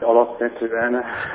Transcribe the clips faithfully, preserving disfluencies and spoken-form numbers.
alapvetően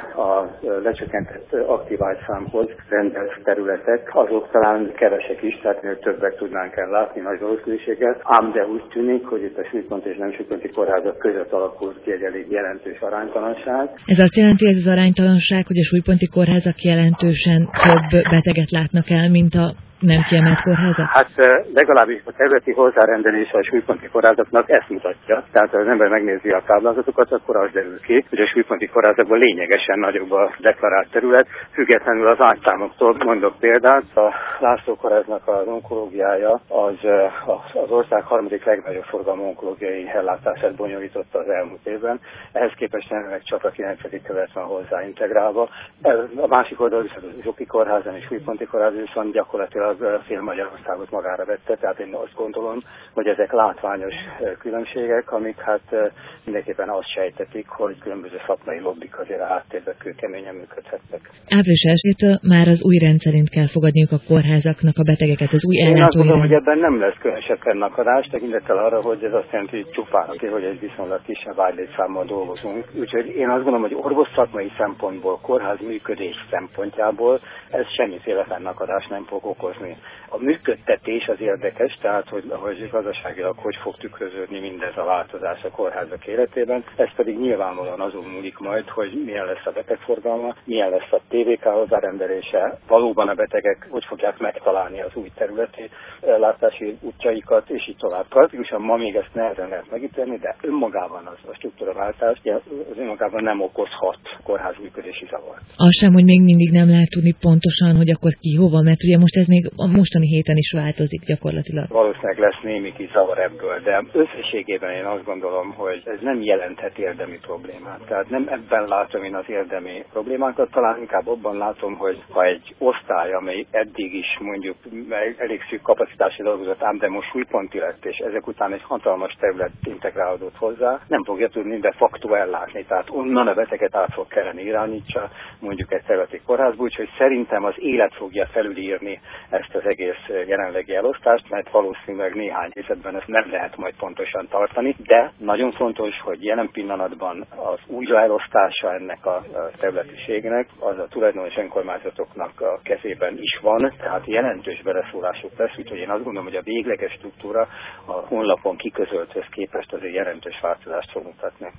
a lecsökkentett aktív ágyszámhoz rendelt területek, azok talán kevesek is, tehát többek tudnánk ellátni nagy valószínűséggel, ám de úgy tűnik, hogy itt a súlypont és nem súlyponti kórházak között alakult ki egy elég jelentős aránytalanság. Ez azt jelenti, ez az aránytalanság, hogy a súlyponti kórházak jelentősen több beteget látnak el, mint a nem kiemelt kórházak? Hát legalábbis a területi hozzárendelése a súlyponti kórházaknak ezt mutatja. Tehát ha az ember megnézi a táblázatokat, akkor az derül ki, hogy a súlyponti kórházakban lényegesen nagyobb a deklarált terület, függetlenül az ágyszámoktól. Mondok példát, a László kórháznak az onkológiája az az ország harmadik legnagyobb forgalmú onkológiai ellátását bonyolította az elmúlt évben. Ehhez képest jelenleg csak a kilencedik kerület van hozzá integrálva. A másik oldal viszont az Zsoki kórházan és súlyponti kórházan viszont gyakorlatilag az fél Magyarországot magára vette, tehát én azt gondolom, hogy ezek látványos különbségek, amik hát mindenképpen azt sejtetik, hogy különböző szakmai lobbik azért a háttérben kőkeményen működhetnek. Április elsejétől már az új rendszerint kell fogadniuk a kórházaknak a betegeket, az új ellátói. Én azt gondolom, hogy ebben nem lesz különösebb fennakadás, tekintettel arra, hogy ez azt jelenti, hogy csupán, hogy egy viszonylag kisebb ágylétszámmal dolgozunk. Úgyhogy én azt gondolom, hogy orvos szakmai szempontból, kórház működés szempontjából ez semmiféle fennakadást nem fog okozni. A működtetés az érdekes, tehát hogy, hogy gazdaságilag hogy fog tükröződni mindez a változás a kórházak életében. Ez pedig nyilvánvalóan azon múlik majd, hogy milyen lesz a betegforgalma, milyen lesz a té vé ká hozzárendelése, valóban a betegek hogy fogják megtalálni az új területi ellátási útjaikat, és így tovább. Praktikusan ma még ezt nehezen lehet megítélni, de önmagában az a struktúraváltás az önmagában nem okozhat kórház működési zavart. Az sem, hogy még mindig nem lehet tudni pontosan, hogy akkor ki hova, mert ugye most ez még a mostani héten is változik gyakorlatilag. Valószínűleg lesz némi kis zavar ebből, de összességében én azt gondolom, hogy ez nem jelenthet érdemi problémát. Tehát nem ebben látom én az érdemi problémákat, talán inkább abban látom, hogy ha egy osztály, amely eddig is mondjuk elég szűk kapacitási dolgozott, ám de most súlyponti lett, és ezek után egy hatalmas terület integrálódott hozzá, nem fogja tudni de facto ellátni. Tehát onnan a beteget át fog kellene irányítsa, mondjuk egy területi kórházba, úgyhogy szerintem az élet fogja felülírni ezt az egész jelenlegi elosztást, mert valószínűleg néhány helyzetben ezt nem lehet majd pontosan tartani, de nagyon fontos, hogy jelen pillanatban az újraelosztása ennek a területiségnek az a tulajdonos önkormányzatoknak a kezében is van, tehát jelentős beleszólásuk lesz, úgyhogy én azt gondolom, hogy a végleges struktúra a honlapon kiközölthez képest azért jelentős változást fog mutatni.